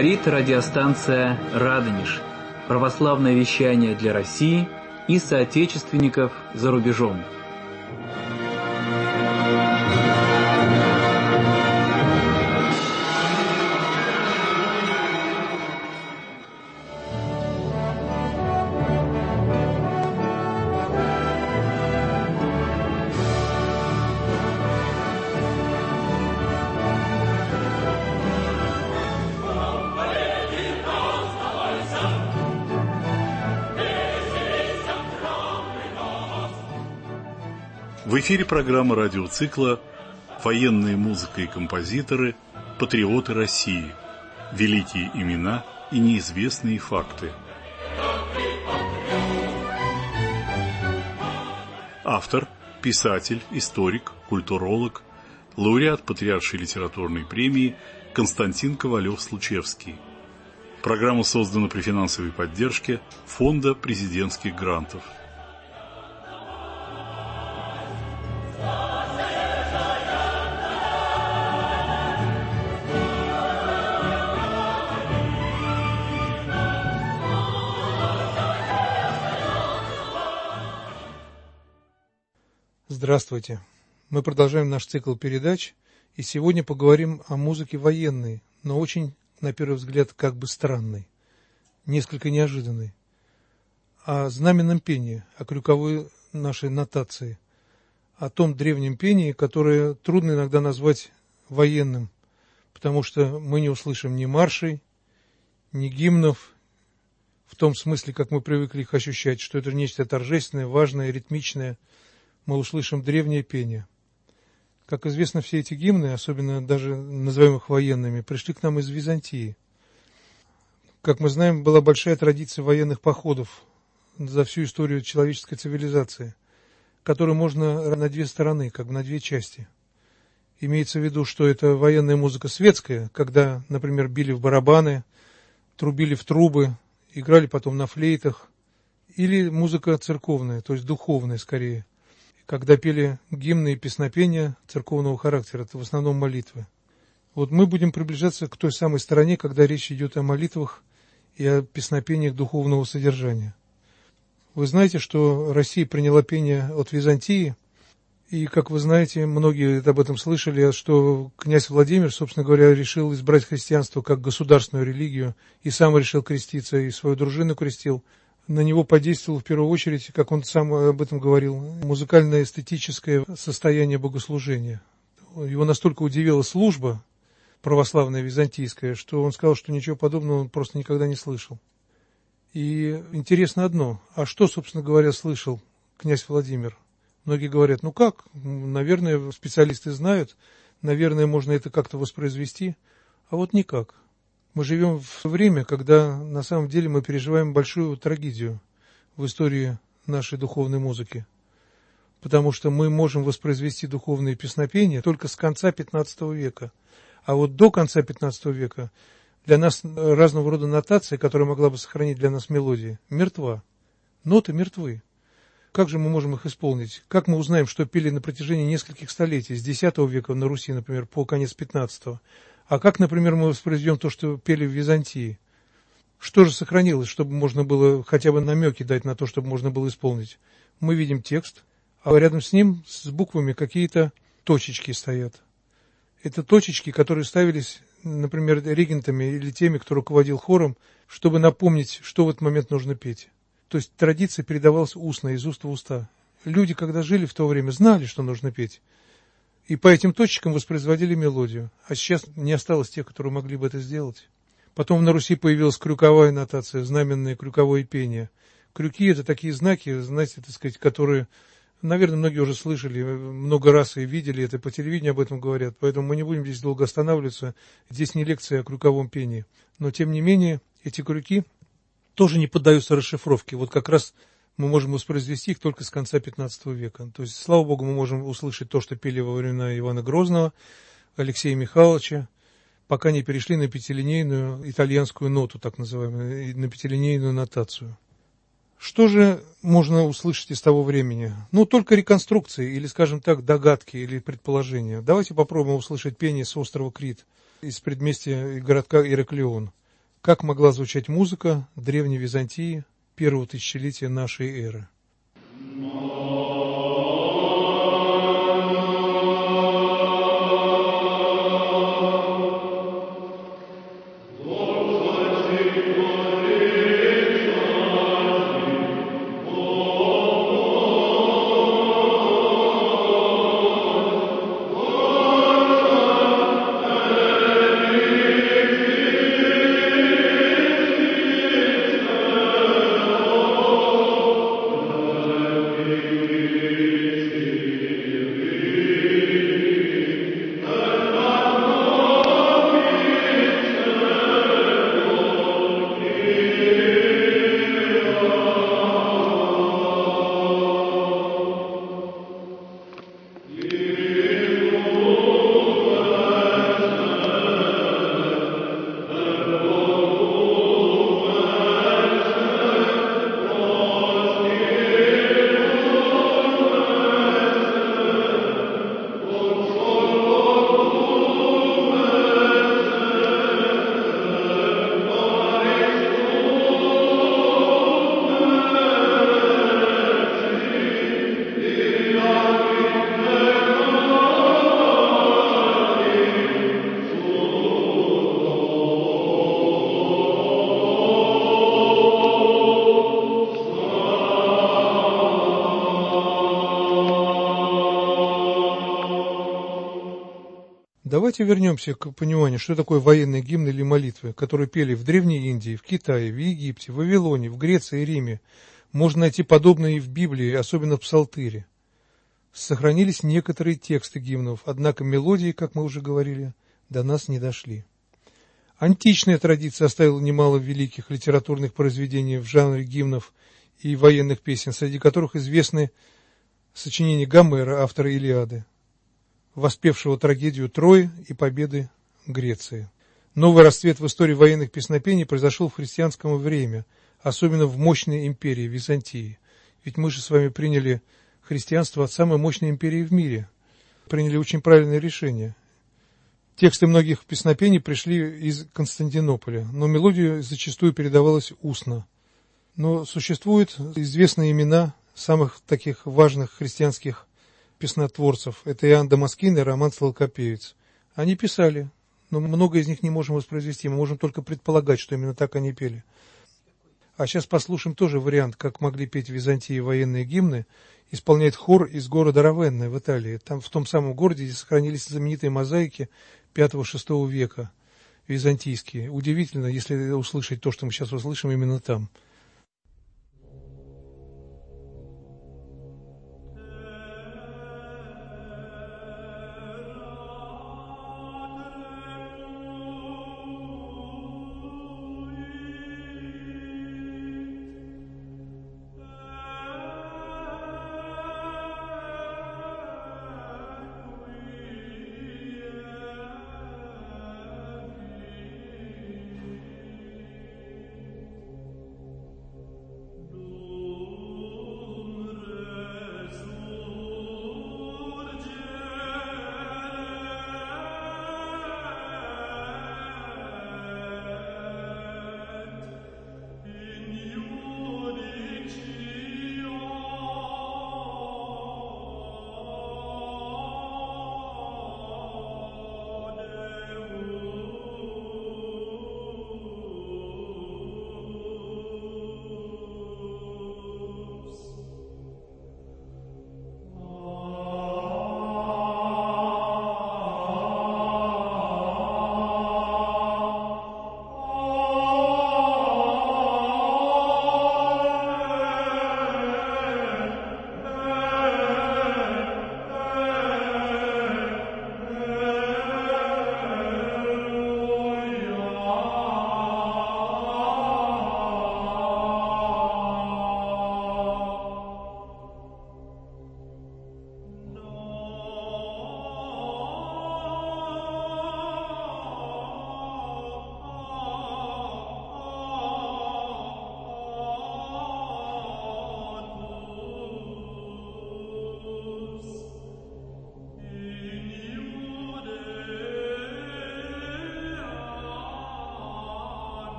Говорит радиостанция «Радонеж». Православное вещание для России и соотечественников за рубежом. В эфире программа радиоцикла «Военная музыка и композиторы. Патриоты России. Великие имена и неизвестные факты». Автор, писатель, историк, культуролог, лауреат Патриаршей литературной премии Константин Ковалев-Случевский. Программа создана при финансовой поддержке Фонда президентских грантов. Здравствуйте! Мы продолжаем наш цикл передач, и сегодня поговорим о музыке военной, но очень, на первый взгляд, как бы странной, несколько неожиданной. О знаменном пении, о крюковой нашей нотации, о том древнем пении, которое трудно иногда назвать военным, потому что мы не услышим ни маршей, ни гимнов, в том смысле, как мы привыкли их ощущать, что это нечто торжественное, важное, ритмичное. Мы услышим древнее пение. Как известно, все эти гимны, особенно даже называемых военными, пришли к нам из Византии. Как мы знаем, была большая традиция военных походов за всю историю человеческой цивилизации, которую можно на две стороны, как бы на две части. Имеется в виду, что это военная музыка светская, когда, например, били в барабаны, трубили в трубы, играли потом на флейтах, или музыка церковная, то есть духовная скорее, когда пели гимны и песнопения церковного характера, это в основном молитвы. Вот мы будем приближаться к той самой стороне, когда речь идет о молитвах и о песнопениях духовного содержания. Вы знаете, что Россия приняла пение от Византии, и, как вы знаете, многие об этом слышали, что князь Владимир, собственно говоря, решил избрать христианство как государственную религию, и сам решил креститься, и свою дружину крестил. На него подействовало в первую очередь, как он сам об этом говорил, музыкально-эстетическое состояние богослужения. Его настолько удивила служба православная византийская, что он сказал, что ничего подобного он просто никогда не слышал. И интересно одно, а что, собственно говоря, слышал князь Владимир? Многие говорят, ну как, наверное, специалисты знают, наверное, можно это как-то воспроизвести, а вот никак. Мы живем в время, когда на самом деле мы переживаем большую трагедию в истории нашей духовной музыки. Потому что мы можем воспроизвести духовные песнопения только с конца XV века. А вот до конца XV века для нас разного рода нотация, которая могла бы сохранить для нас мелодии, мертва. Ноты мертвы. Как же мы можем их исполнить? Как мы узнаем, что пели на протяжении нескольких столетий, с X века на Руси, например, по конец XV? А как, например, мы воспроизведем то, что пели в Византии? Что же сохранилось, чтобы можно было хотя бы намеки дать на то, чтобы можно было исполнить? Мы видим текст, а рядом с ним с буквами какие-то точечки стоят. Это точечки, которые ставились, например, регентами или теми, кто руководил хором, чтобы напомнить, что в этот момент нужно петь. То есть традиция передавалась устно, из уст в уста. Люди, когда жили в то время, знали, что нужно петь. И по этим точкам воспроизводили мелодию. А сейчас не осталось тех, которые могли бы это сделать. Потом на Руси появилась крюковая нотация, знаменное крюковое пение. Крюки – это такие знаки, знаете, так сказать, которые, наверное, многие уже слышали много раз и видели это, по телевидению об этом говорят. Поэтому мы не будем здесь долго останавливаться. Здесь не лекция о крюковом пении. Но, тем не менее, эти крюки тоже не поддаются расшифровке. Вот как раз мы можем воспроизвести их только с конца XV века. То есть, слава Богу, мы можем услышать то, что пели во времена Ивана Грозного, Алексея Михайловича, пока не перешли на пятилинейную итальянскую ноту, так называемую, на пятилинейную нотацию. Что же можно услышать из того времени? Ну, только реконструкции, или, скажем так, догадки или предположения. Давайте попробуем услышать пение с острова Крит, из предместья городка Ираклион. как могла звучать музыка в Древней Византии первого тысячелетия нашей эры. Давайте вернемся к пониманию, что такое военные гимны или молитвы, которые пели в Древней Индии, в Китае, в Египте, в Вавилоне, в Греции и Риме. Можно найти подобные и в Библии, особенно в Псалтыре. Сохранились некоторые тексты гимнов, однако мелодии, как мы уже говорили, до нас не дошли. Античная традиция оставила немало великих литературных произведений в жанре гимнов и военных песен, среди которых известны сочинения Гомера, автора Илиады, воспевшего трагедию Трои и победы Греции. Новый расцвет в истории военных песнопений произошел в христианское время, особенно в мощной империи Византии. Ведь мы же с вами приняли христианство от самой мощной империи в мире. Приняли очень правильное решение. Тексты многих песнопений пришли из Константинополя, но мелодия зачастую передавалась устно. Но существуют известные имена самых таких важных христианских песнотворцев. Это Иоанн Дамаскин и Роман Славокопеец. Они писали, но много из них не можем воспроизвести. Мы можем только предполагать, что именно так они пели. А сейчас послушаем тоже вариант, как могли петь в Византии военные гимны. Исполняет хор из города Равенна в Италии. Там, в том самом городе, где сохранились знаменитые мозаики V-VI века, византийские. Удивительно, если услышать то, что мы сейчас услышим именно там.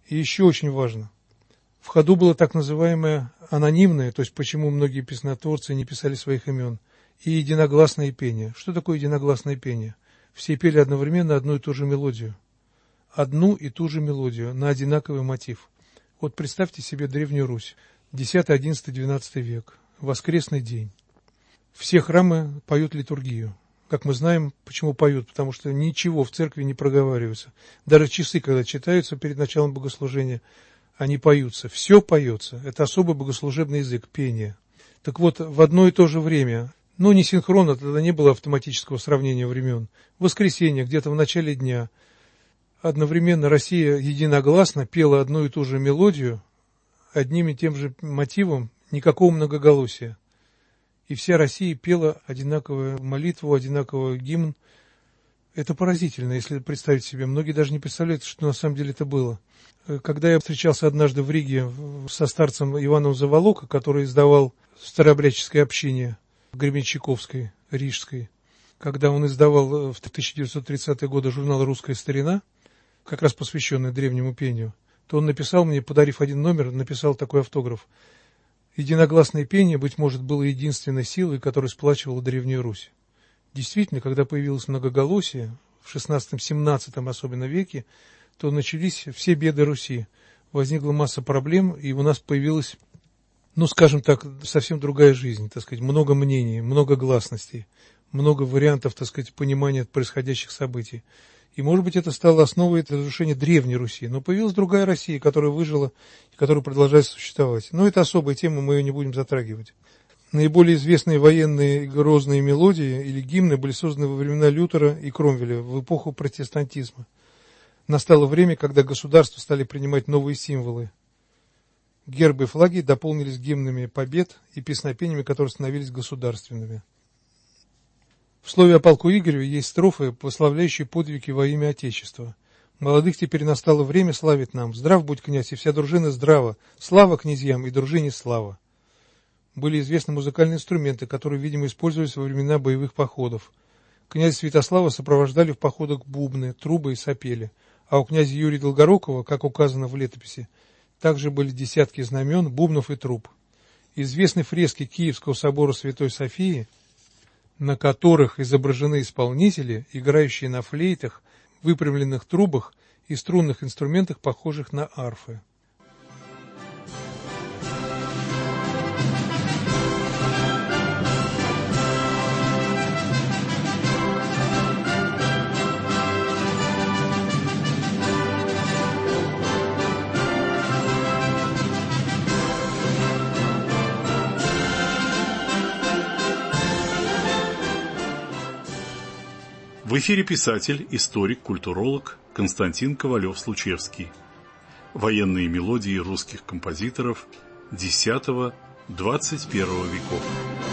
И еще очень важно. В ходу было так называемое анонимное, то есть почему многие песнотворцы не писали своих имен, и единогласное пение. Что такое единогласное пение? Все пели одновременно одну и ту же мелодию. Одну и ту же мелодию на одинаковый мотив. Вот представьте себе Древнюю Русь, X, XI, XII век, воскресный день. Все храмы поют литургию. Как мы знаем, почему поют, потому что ничего в церкви не проговаривается. Даже часы, когда читаются перед началом богослужения, они поются. Все поется. Это особый богослужебный язык, пение. Так вот, в одно и то же время, не синхронно, тогда не было автоматического сравнения времен. В воскресенье, где-то в начале дня, одновременно Россия единогласно пела одну и ту же мелодию, одним и тем же мотивом, никакого многоголосия. И вся Россия пела одинаковую молитву, одинаковый гимн. Это поразительно, если представить себе. Многие даже не представляют, что на самом деле это было. Когда я встречался однажды в Риге со старцем Иваном Заволока, который издавал старообрядческое общение Гребенщиковской, Рижской, когда он издавал в 1930-е годы журнал «Русская старина», как раз посвященный древнему пению, то он написал мне, подарив один номер, написал такой автограф. Единогласное пение, быть может, было единственной силой, которая сплачивала Древнюю Русь. Действительно, когда появилось многоголосие, в XVI-XVII особенно веке, то начались все беды Руси. Возникла масса проблем, и у нас появилась, скажем так, совсем другая жизнь, много мнений, много гласностей, много вариантов, понимания происходящих событий. И, может быть, это стало основой разрушения Древней Руси. Но появилась другая Россия, которая выжила и которая продолжает существовать. Но это особая тема, мы ее не будем затрагивать. Наиболее известные военные грозные мелодии или гимны были созданы во времена Лютера и Кромвеля, в эпоху протестантизма. Настало время, когда государства стали принимать новые символы. Гербы и флаги дополнились гимнами побед и песнопениями, которые становились государственными. В слове о полку Игореве есть строфы, прославляющие подвиги во имя Отечества. Молодых теперь настало время славить нам. Здрав будь, князь, и вся дружина здрава. Слава князьям и дружине слава. Были известны музыкальные инструменты, которые, видимо, использовались во времена боевых походов. Князя Святослава сопровождали в походах бубны, трубы и сапели. А у князя Юрия Долгорукова, как указано в летописи, также были десятки знамен, бубнов и труб. Известны фрески Киевского собора Святой Софии, на которых изображены исполнители, играющие на флейтах, выпрямленных трубах и струнных инструментах, похожих на арфы. В эфире писатель, историк, культуролог Константин Ковалев-Случевский. Военные мелодии русских композиторов X-XXI веков.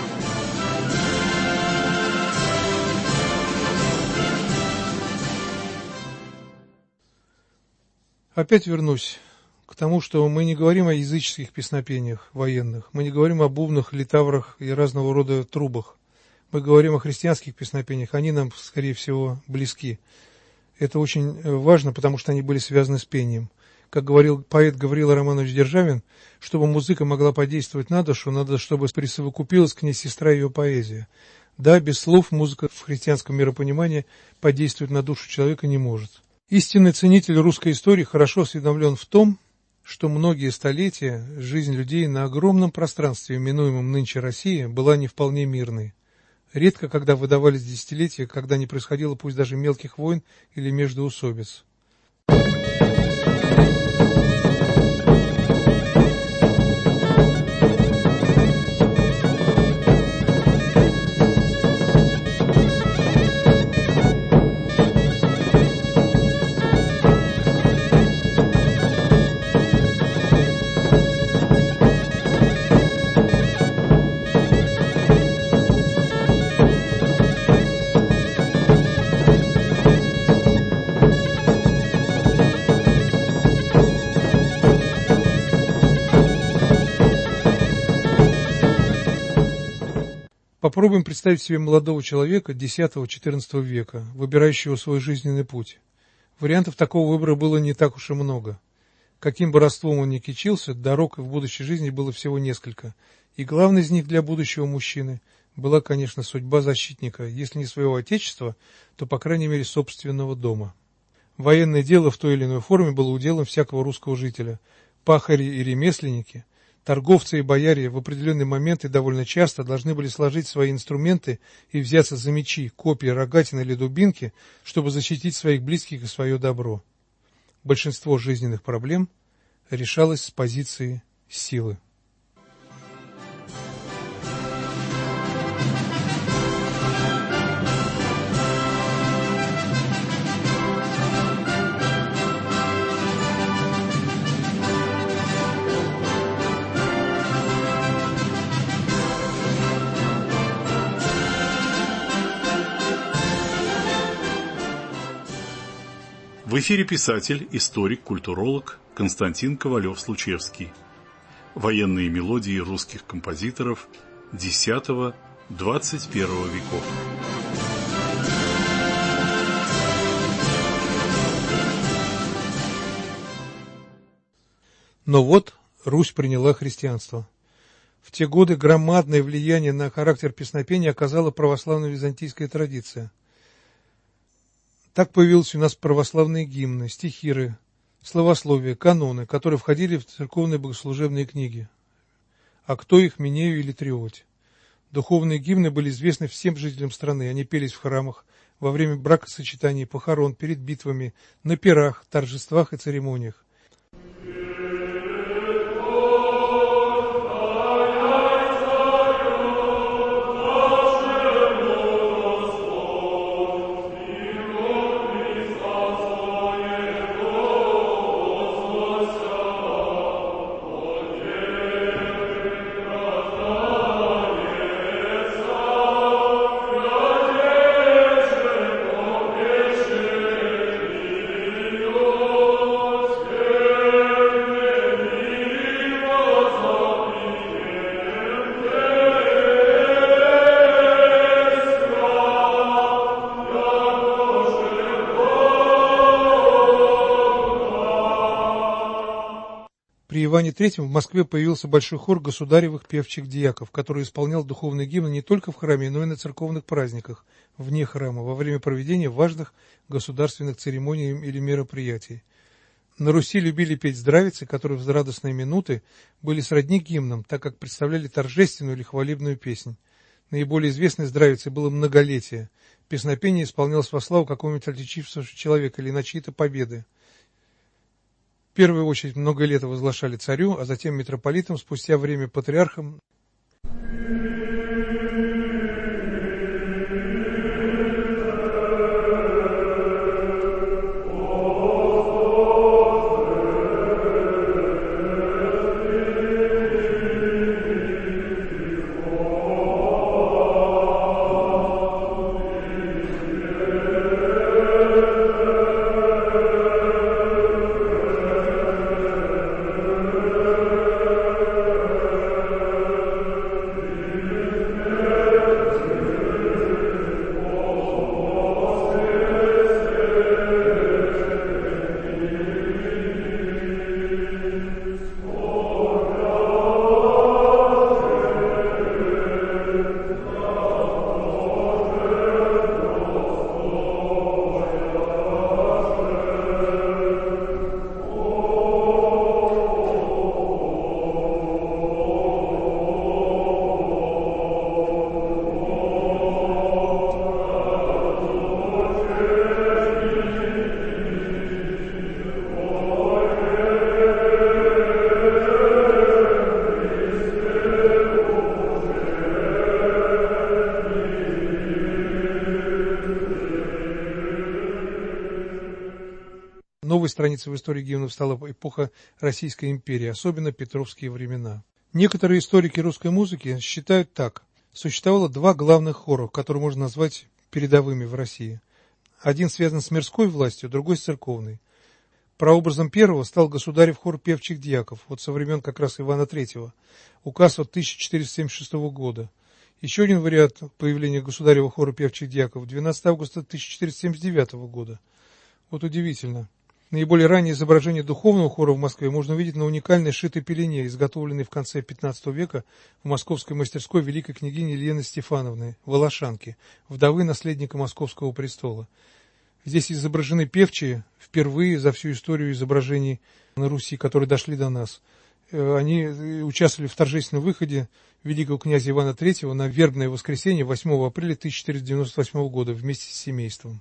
Опять вернусь к тому, что мы не говорим о языческих песнопениях военных, мы не говорим о бубнах, литаврах и разного рода трубах. Мы говорим о христианских песнопениях, они нам, скорее всего, близки. Это очень важно, потому что они были связаны с пением. Как говорил поэт Гавриил Романович Державин, чтобы музыка могла подействовать на душу, надо, чтобы присовокупилась к ней сестра ее поэзия. Да, без слов музыка в христианском миропонимании подействовать на душу человека не может. Истинный ценитель русской истории хорошо осведомлен в том, что многие столетия жизнь людей на огромном пространстве, именуемом нынче Россией, была не вполне мирной. Редко когда выдавались десятилетия, когда не происходило пусть даже мелких войн или междоусобиц. Попробуем представить себе молодого человека X-XIV века, выбирающего свой жизненный путь. Вариантов такого выбора было не так уж и много. Каким бы родством он ни кичился, дорог в будущей жизни было всего несколько, и главной из них для будущего мужчины была, конечно, судьба защитника, если не своего отечества, то, по крайней мере, собственного дома. Военное дело в той или иной форме было уделом всякого русского жителя. Пахари и ремесленники, торговцы и бояре в определенный момент и довольно часто должны были сложить свои инструменты и взяться за мечи, копья, рогатины или дубинки, чтобы защитить своих близких и свое добро. Большинство жизненных проблем решалось с позиции силы. В эфире писатель, историк, культуролог Константин Ковалев-Случевский. Военные мелодии русских композиторов X-XXI веков. Но вот Русь приняла христианство. В те годы громадное влияние на характер песнопения оказала православная византийская традиция. Так появились у нас православные гимны, стихиры, словословия, каноны, которые входили в церковные богослужебные книги. А кто их, Минею или Триоть? Духовные гимны были известны всем жителям страны, они пелись в храмах, во время бракосочетаний, похорон, перед битвами, на пирах, торжествах и церемониях. При Иване III в Москве появился большой хор государевых певчих дьяков, который исполнял духовные гимны не только в храме, но и на церковных праздниках, вне храма, во время проведения важных государственных церемоний или мероприятий. На Руси любили петь здравицы, которые в радостные минуты были сродни гимнам, так как представляли торжественную или хвалебную песнь. Наиболее известной здравицей было многолетие. Песнопение исполнялось во славу какого-нибудь отличившегося человека или на чьи-то победы. В первую очередь много лет возглашали царю, а затем митрополитам, спустя время патриархам. Новой страницей в истории гимнов стала эпоха Российской империи, особенно петровские времена. Некоторые историки русской музыки считают так. Существовало два главных хора, которые можно назвать передовыми в России. Один связан с мирской властью, другой с церковной. Прообразом первого стал государев хор певчих дьяков, вот со времен как раз Ивана III, указ от 1476 года. Еще один вариант появления государева хора певчих дьяков 12 августа 1479 года. Вот удивительно. Наиболее раннее изображение духовного хора в Москве можно увидеть на уникальной шитой пелене, изготовленной в конце XV века в московской мастерской великой княгини Елены Стефановны, Волошанки, вдовы наследника Московского престола. Здесь изображены певчие, впервые за всю историю изображений на Руси, которые дошли до нас. Они участвовали в торжественном выходе великого князя Ивана III на Вербное воскресенье 8 апреля 1498 года вместе с семейством.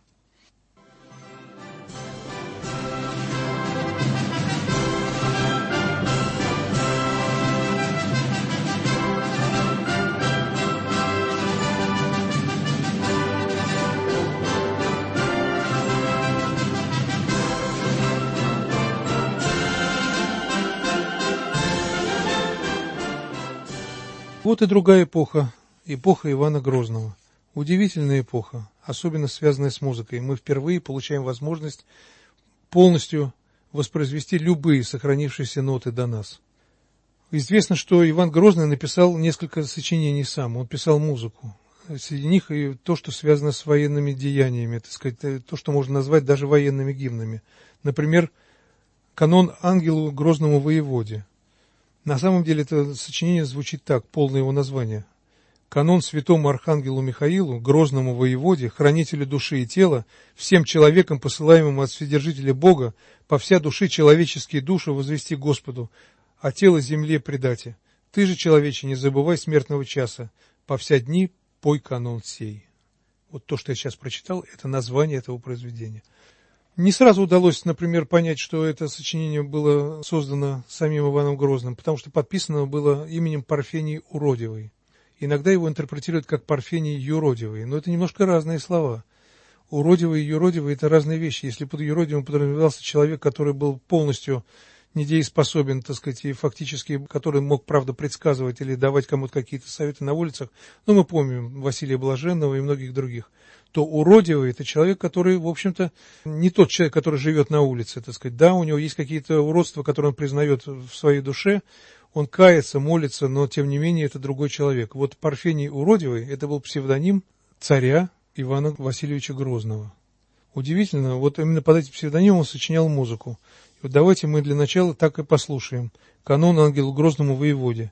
Вот и другая эпоха, эпоха Ивана Грозного. Удивительная эпоха, особенно связанная с музыкой. Мы впервые получаем возможность полностью воспроизвести любые сохранившиеся ноты до нас. Известно, что Иван Грозный написал несколько сочинений сам, он писал музыку. Среди них и то, что связано с военными деяниями, так сказать, то, что можно назвать даже военными гимнами. Например, канон Ангелу Грозному воеводе. На самом деле это сочинение звучит так, полное его название. Канон святому архангелу Михаилу, грозному воеводе, хранителю души и тела, всем человекам, посылаемым от Вседержителя Бога, по вся души человеческие души возвести Господу, а тело земле предате. Ты же, человече, не забывай смертного часа, по вся дни пой канон сей. Вот то, что я сейчас прочитал, это название этого произведения. Не сразу удалось, например, понять, что это сочинение было создано самим Иваном Грозным, потому что подписано было именем Парфении Уродивой. Иногда его интерпретируют как Парфений Юродивый, но это немножко разные слова. Уродивый и юродивый – это разные вещи. Если под юродивым подразумевался человек, который был полностью недееспособен, так сказать, и фактически, который мог, правда, предсказывать или давать кому-то какие-то советы на улицах, ну, мы помним Василия Блаженного и многих других, то уродивый – это человек, который, в общем-то, не тот человек, который живет на улице, так сказать. Да, у него есть какие-то уродства, которые он признает в своей душе, он кается, молится, но, тем не менее, это другой человек. Вот Парфений Уродивый – это был псевдоним царя Ивана Васильевича Грозного. Удивительно, вот именно под этим псевдонимом он сочинял музыку. И вот давайте мы для начала так и послушаем. Канон Ангелу Грозному воеводе.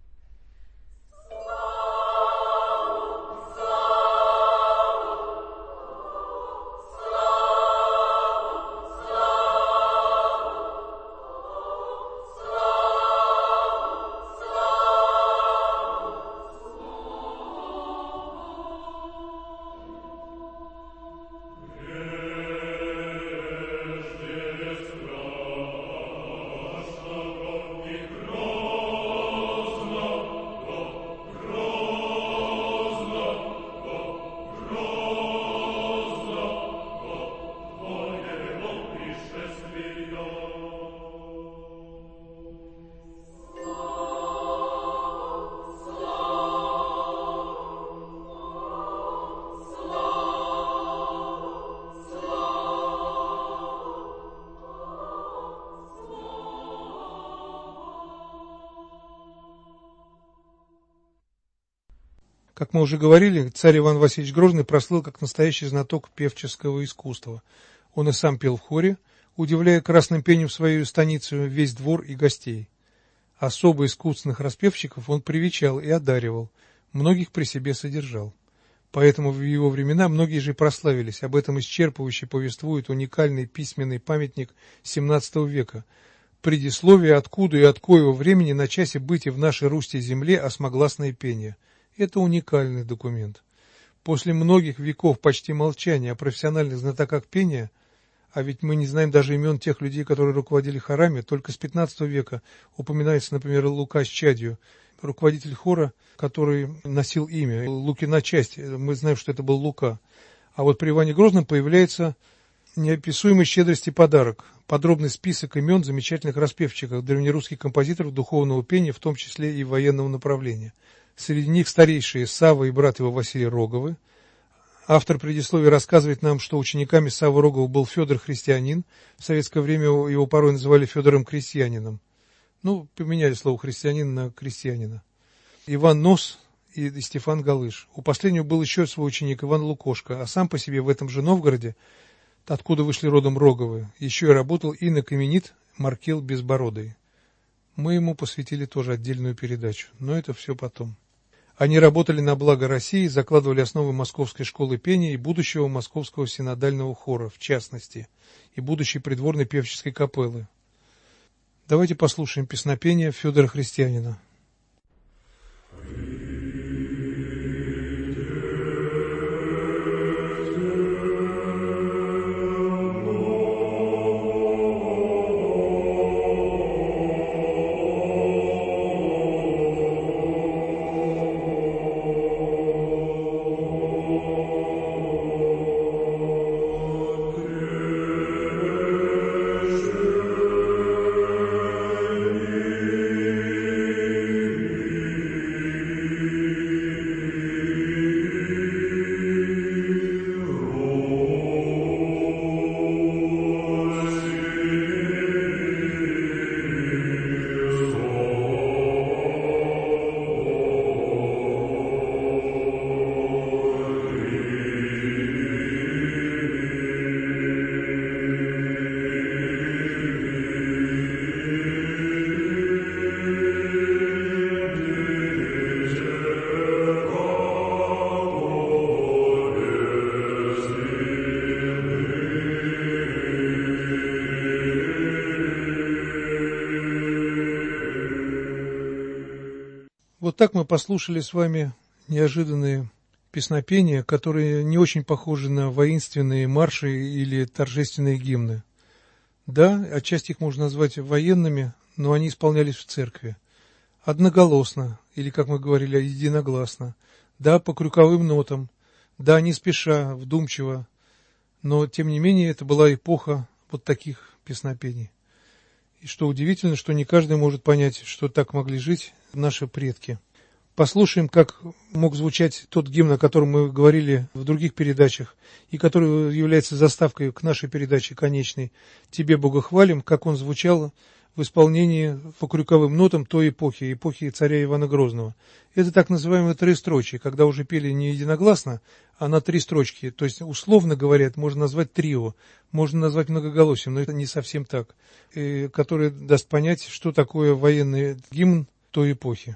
Как мы уже говорили, царь Иван Васильевич Грозный прослыл как настоящий знаток певческого искусства. Он и сам пел в хоре, удивляя красным пением свою станицу весь двор и гостей. Особо искусственных распевщиков он привечал и одаривал, многих при себе содержал. Поэтому в его времена многие же прославились, об этом исчерпывающе повествует уникальный письменный памятник XVII века. Предисловие «Откуда и от коего времени на часе быти в нашей Русской земле осмогласное пение». Это уникальный документ. После многих веков почти молчания о профессиональных знатоках пения, а ведь мы не знаем даже имен тех людей, которые руководили хорами, только с XV века упоминается, например, Лука с Чадью, руководитель хора, который носил имя Лукина часть, мы знаем, что это был Лука. А вот при Иване Грозном появляется неописуемой щедрости подарок, подробный список имен замечательных распевщиков, древнерусских композиторов духовного пения, в том числе и военного направления. Среди них старейшие Савва и брат его Василий Роговы. Автор предисловия рассказывает нам, что учениками Саввы Рогова был Федор Христианин. В советское время его порой называли Федором Крестьянином. Ну, поменяли слово «христианин» на «крестьянина». Иван Нос и Стефан Галыш. У последнего был еще свой ученик Иван Лукошко, а сам по себе в этом же Новгороде откуда вышли родом Роговы. Еще и работал инокаменит Маркел Безбородый. Мы ему посвятили тоже отдельную передачу, но это все потом. Они работали на благо России, закладывали основы Московской школы пения и будущего Московского синодального хора, в частности, и будущей придворной певческой капеллы. Давайте послушаем песнопение Федора Христианина. Вот так мы послушали с вами неожиданные песнопения, которые не очень похожи на воинственные марши или торжественные гимны. Да, отчасти их можно назвать военными, но они исполнялись в церкви. Одноголосно, или, как мы говорили, единогласно. Да, по крюковым нотам. Да, не спеша, вдумчиво. Но, тем не менее, это была эпоха вот таких песнопений. И что удивительно, что не каждый может понять, что так могли жить наши предки. Послушаем, как мог звучать тот гимн, о котором мы говорили в других передачах, и который является заставкой к нашей передаче конечной «Тебе, Бога, хвалим», как он звучал в исполнении по крюковым нотам той эпохи царя Ивана Грозного. Это так называемые троестрочие, когда уже пели не единогласно, а на три строчки. То есть, условно говоря, это можно назвать трио, можно назвать многоголосием, но это не совсем так, которое даст понять, что такое военный гимн той эпохи.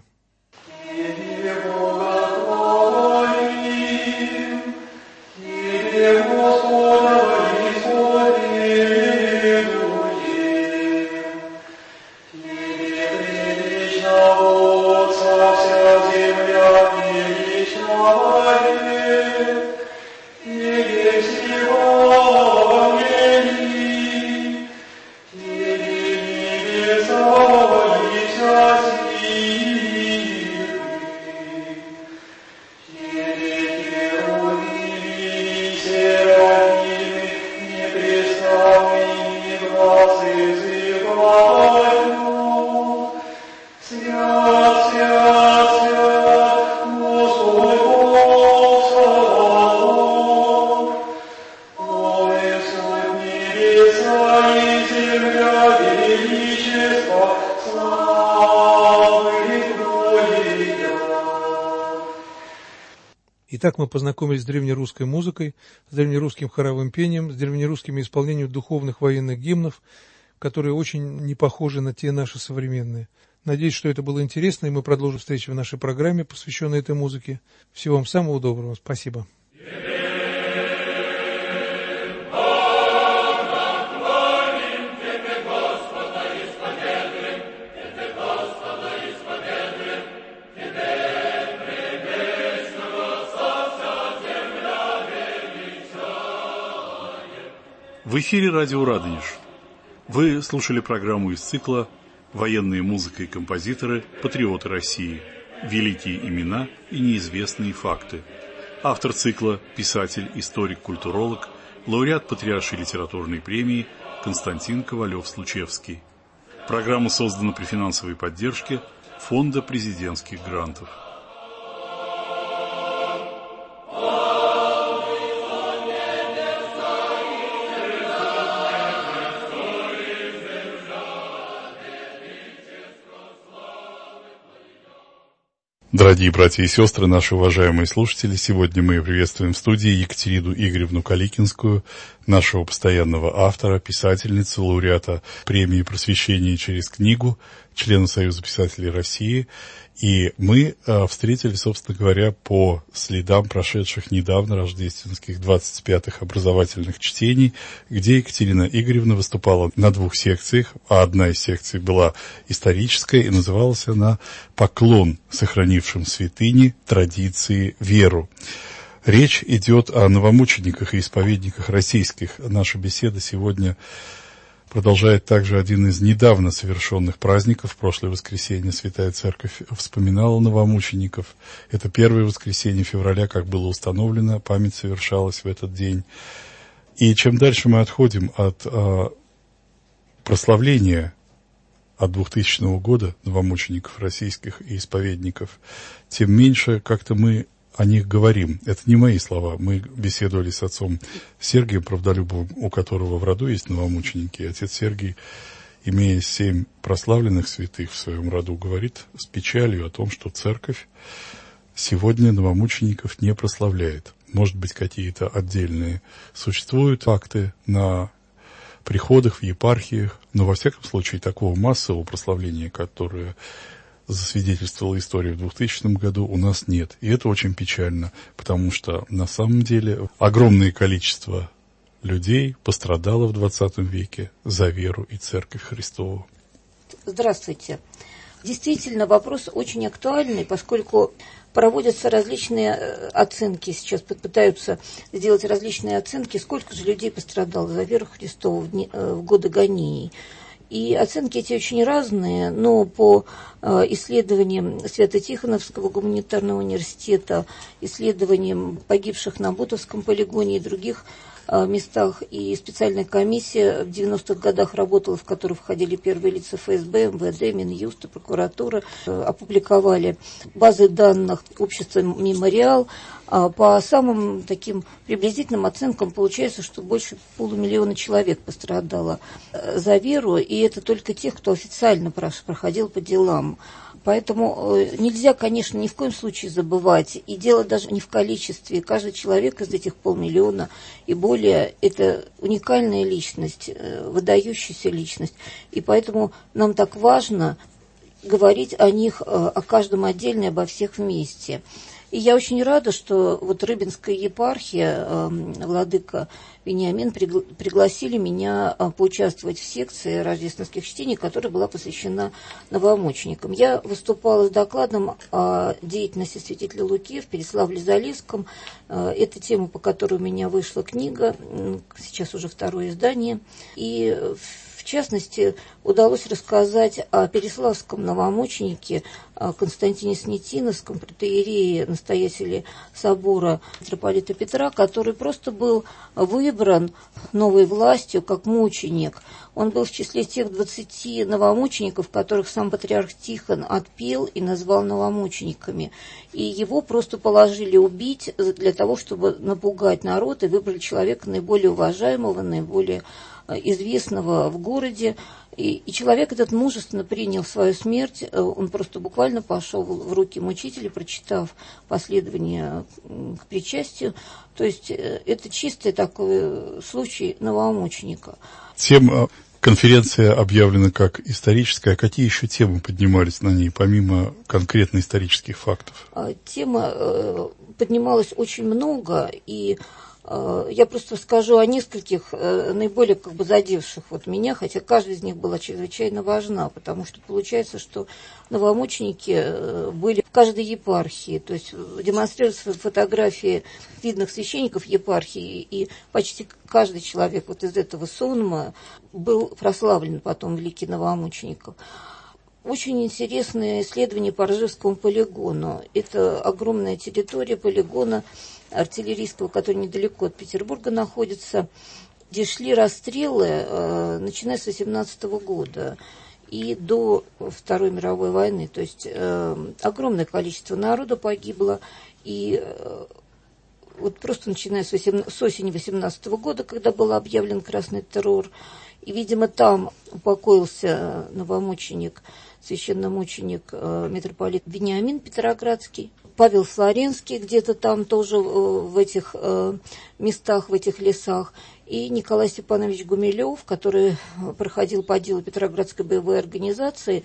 Итак, мы познакомились с древнерусской музыкой, с древнерусским хоровым пением, с древнерусскими исполнением духовных военных гимнов, которые очень не похожи на те наши современные. Надеюсь, что это было интересно, и мы продолжим встречу в нашей программе, посвященной этой музыке. Всего вам самого доброго. Спасибо. В эфире радио «Радонеж». Вы слушали программу из цикла «Военная музыка и композиторы, патриоты России. Великие имена и неизвестные факты». Автор цикла – писатель, историк, культуролог, лауреат Патриаршей литературной премии Константин Ковалев-Случевский. Программа создана при финансовой поддержке Фонда президентских грантов. Дорогие братья и сестры, наши уважаемые слушатели, сегодня мы приветствуем в студии Екатерину Игоревну Каликинскую, нашего постоянного автора, писательницу, лауреата премии «Просвещение через книгу», члена Союза писателей России. И мы встретились, собственно говоря, по следам прошедших недавно рождественских 25-х образовательных чтений, где Екатерина Игоревна выступала на 2 секциях, а одна из секций была историческая, и называлась она «Поклон сохранившим святыни, традиции, веру». Речь идет о новомучениках и исповедниках российских. Наша беседа сегодня продолжает также один из недавно совершенных праздников. В прошлое воскресенье Святая Церковь вспоминала новомучеников. Это первое воскресенье февраля, как было установлено, память совершалась в этот день. И чем дальше мы отходим от прославления от 2000 года новомучеников российских и исповедников, тем меньше как-то мы о них говорим. Это не мои слова. Мы беседовали с отцом Сергием Правдолюбовым, у которого в роду есть новомученики. Отец Сергий, имея 7 прославленных святых в своем роду, говорит с печалью о том, что церковь сегодня новомучеников не прославляет. Может быть, какие-то отдельные существуют факты на приходах, в епархиях, но во всяком случае такого массового прославления, которое засвидетельствовала история в 2000 году, у нас нет. И это очень печально, потому что на самом деле огромное количество людей пострадало в 20 веке за веру и Церковь Христову. Здравствуйте. Действительно, вопрос очень актуальный, поскольку проводятся различные оценки, сейчас пытаются сделать различные оценки, сколько же людей пострадало за веру Христову в годы гонений. И оценки эти очень разные, но по исследованиям Свято-Тихоновского гуманитарного университета, исследованиям погибших на Бутовском полигоне и других местах, и специальная комиссия в 90-х годах работала, в которую входили первые лица ФСБ, МВД, Минюст, прокуратура, опубликовали базы данных общества «Мемориал». По самым таким приблизительным оценкам получается, что больше 500 000 человек пострадало за веру, и это только тех, кто официально проходил по делам. Поэтому нельзя, конечно, ни в коем случае забывать, и дело даже не в количестве. Каждый человек из этих 500 000 и более – это уникальная личность, выдающаяся личность. И поэтому нам так важно говорить о них, о каждом отдельно, обо всех вместе. И я очень рада, что вот Рыбинская епархия, владыка Вениамин, пригласили меня поучаствовать в секции рождественских чтений, которая была посвящена новомученикам. Я выступала с докладом о деятельности святителя Луки в Переславле-Залесском. Это тема, по которой у меня вышла книга, сейчас уже 2-е издание. И в частности, удалось рассказать о переславском новомученике Константине Снятиновском, протоиерее, настоятеле собора митрополита Петра, который просто был выбран новой властью как мученик. Он был в числе тех 20 новомучеников, которых сам патриарх Тихон отпел и назвал новомучениками. И его просто положили убить для того, чтобы напугать народ, и выбрали человека наиболее уважаемого, наиболее известного в городе. И человек этот мужественно принял свою смерть. Он просто буквально пошел в руки мучителя, прочитав последование к причастию. То есть это чистый такой случай новомученика. Конференция объявлена как историческая. Какие еще темы поднимались на ней, помимо конкретно исторических фактов? Тема поднималась очень много, и я просто скажу о нескольких наиболее задевших меня, хотя каждая из них была чрезвычайно важна, потому что получается, что новомученики были в каждой епархии, то есть демонстрируются фотографии видных священников епархии, и почти каждый человек из этого сонма был прославлен потом в лике новомучеников. Очень интересное исследование по Ржевскому полигону. Это огромная территория полигона артиллерийского, который недалеко от Петербурга находится, где шли расстрелы, начиная с 18 года и до Второй мировой войны. То есть огромное количество народа погибло, и вот просто начиная с осени 18 года, когда был объявлен красный террор, И, видимо, там упокоился новомученик, священномученик митрополит Вениамин Петроградский, Павел Флоренский где-то там тоже в этих местах, в этих лесах, и Николай Степанович Гумилев, который проходил по делу Петроградской боевой организации,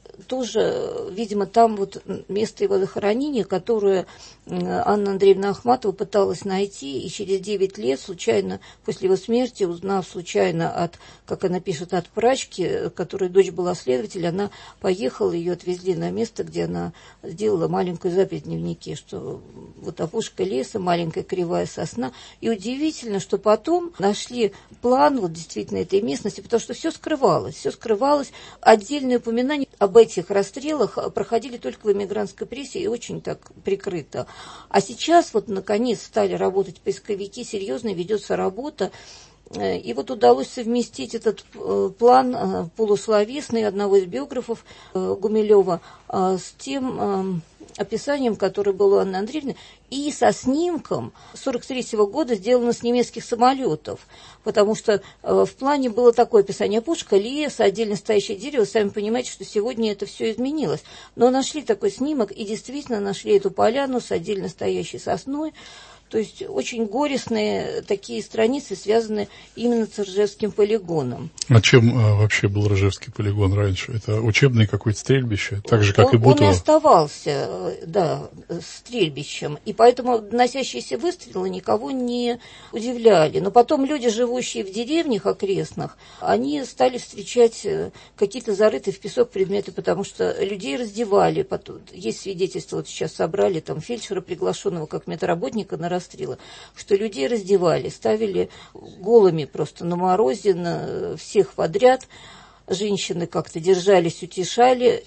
тоже, видимо, там вот место его захоронения, которое Анна Андреевна Ахматова пыталась найти, и через 9 лет, случайно, после его смерти, узнав случайно от, как она пишет, от прачки, которой дочь была следователь, она поехала, ее отвезли на место, где она сделала маленькую запись в дневнике, что вот опушка леса, маленькая кривая сосна. И удивительно, что потом нашли план вот действительно этой местности, потому что все скрывалось. Отдельные упоминания об этих расстрелах проходили только в эмигрантской прессе и очень так прикрыто. А сейчас вот наконец стали работать поисковики, серьезно ведется работа. И вот удалось совместить этот план полусловесный одного из биографов Гумилева с тем описанием, которое было у Анны Андреевны, и со снимком 1943 года, сделано с немецких самолетов, потому что в плане было такое описание: пушка, лес, отдельно стоящее дерево. Сами понимаете, что сегодня это все изменилось. Но нашли такой снимок, и действительно нашли эту поляну с отдельно стоящей сосной. То есть очень горестные такие страницы, связаны именно с Ржевским полигоном. А чем вообще был Ржевский полигон раньше? Это учебное какое-то стрельбище? Так же, как и Бутово? Он и оставался, да, стрельбищем. И поэтому доносящиеся выстрелы никого не удивляли. Но потом люди, живущие в деревнях окрестных, они стали встречать какие-то зарытые в песок предметы, потому что людей раздевали. Потом, есть свидетельства, вот сейчас собрали там фельдшера, приглашенного как медработника на расстрелы, что людей раздевали, ставили голыми просто на морозе, на всех подряд. Женщины как-то держались, утешали.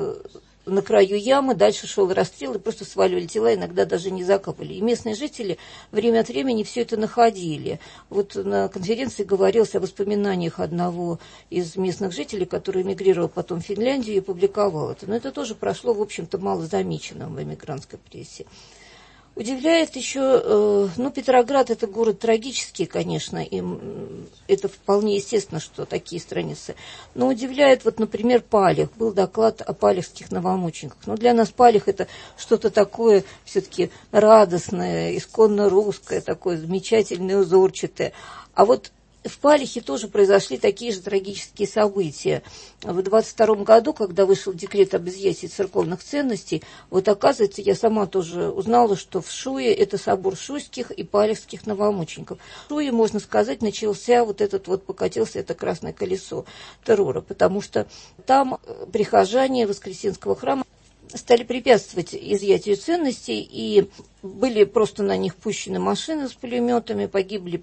На краю ямы дальше шел расстрел, и просто сваливали тела, иногда даже не закапывали. И местные жители время от времени все это находили. Вот на конференции говорилось о воспоминаниях одного из местных жителей, который эмигрировал потом в Финляндию и публиковал это. Но это тоже прошло, в общем-то, малозамеченным в эмигрантской прессе. Удивляет еще, Петроград – это город трагический, конечно, и это вполне естественно, что такие страницы. Но удивляет, вот, например, Палих. Был доклад о палихских новомучениках. Но для нас Палих – это что-то такое все-таки радостное, исконно русское, такое замечательное, узорчатое. А вот в Палихе тоже произошли такие же трагические события. В 22 году, когда вышел декрет об изъятии церковных ценностей, вот оказывается, я сама тоже узнала, что в Шуе это собор шуйских и палихских новомучеников. В Шуе, можно сказать, начался покатился это красное колесо террора, потому что там прихожане Воскресенского храма стали препятствовать изъятию ценностей, и были просто на них пущены машины с пулеметами, погибли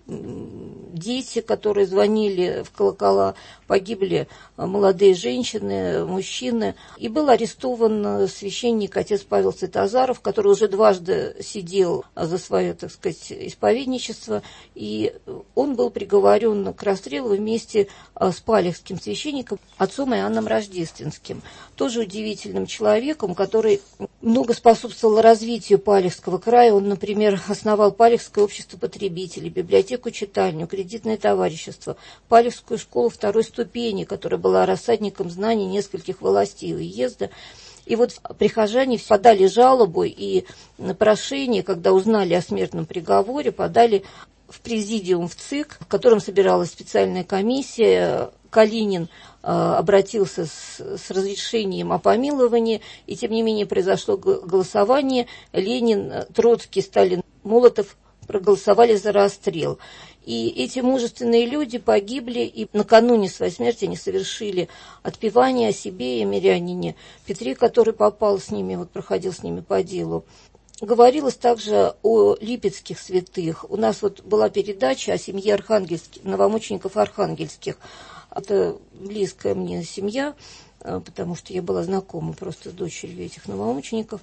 дети, которые звонили в колокола, погибли молодые женщины, мужчины. И был арестован священник отец Павел Святозаров, который уже дважды сидел за свое, так сказать, исповедничество, и он был приговорен к расстрелу вместе с палихским священником, отцом Иоанном Рождественским, тоже удивительным человеком, который много способствовал развитию Палихского края. Он, например, основал Палихское общество потребителей, библиотеку-читальню, кредитное товарищество, Палихскую школу второй ступени, которая была рассадником знаний нескольких властей уезда. И вот прихожане подали жалобу и прошение, когда узнали о смертном приговоре, подали в президиум в ЦИК, в котором собиралась специальная комиссия. Калинин обратился с разрешением о помиловании, и тем не менее произошло голосование. Ленин, Троцкий, Сталин, Молотов проголосовали за расстрел. И эти мужественные люди погибли, и накануне своей смерти они совершили отпевание о себе и о мирянине Петре, который попал с ними, проходил с ними по делу. Говорилось также о липецких святых. У нас была передача о семье новомучеников архангельских. Это близкая мне семья, потому что я была знакома просто с дочерью этих новомучеников.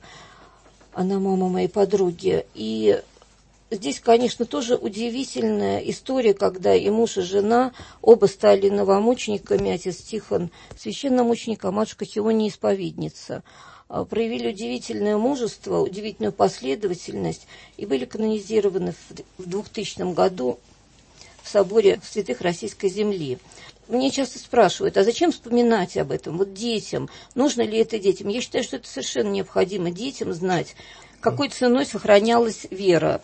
Она мама моей подруги. И здесь, конечно, тоже удивительная история, когда и муж, и жена оба стали новомучениками. Отец Тихон священномученик, а матушка Хиония исповедница. Проявили удивительное мужество, удивительную последовательность и были канонизированы в 2000 году в соборе святых Российской земли. Мне часто спрашивают, а зачем вспоминать об этом? Вот детям, нужно ли это детям? Я считаю, что это совершенно необходимо детям знать, какой ценой сохранялась вера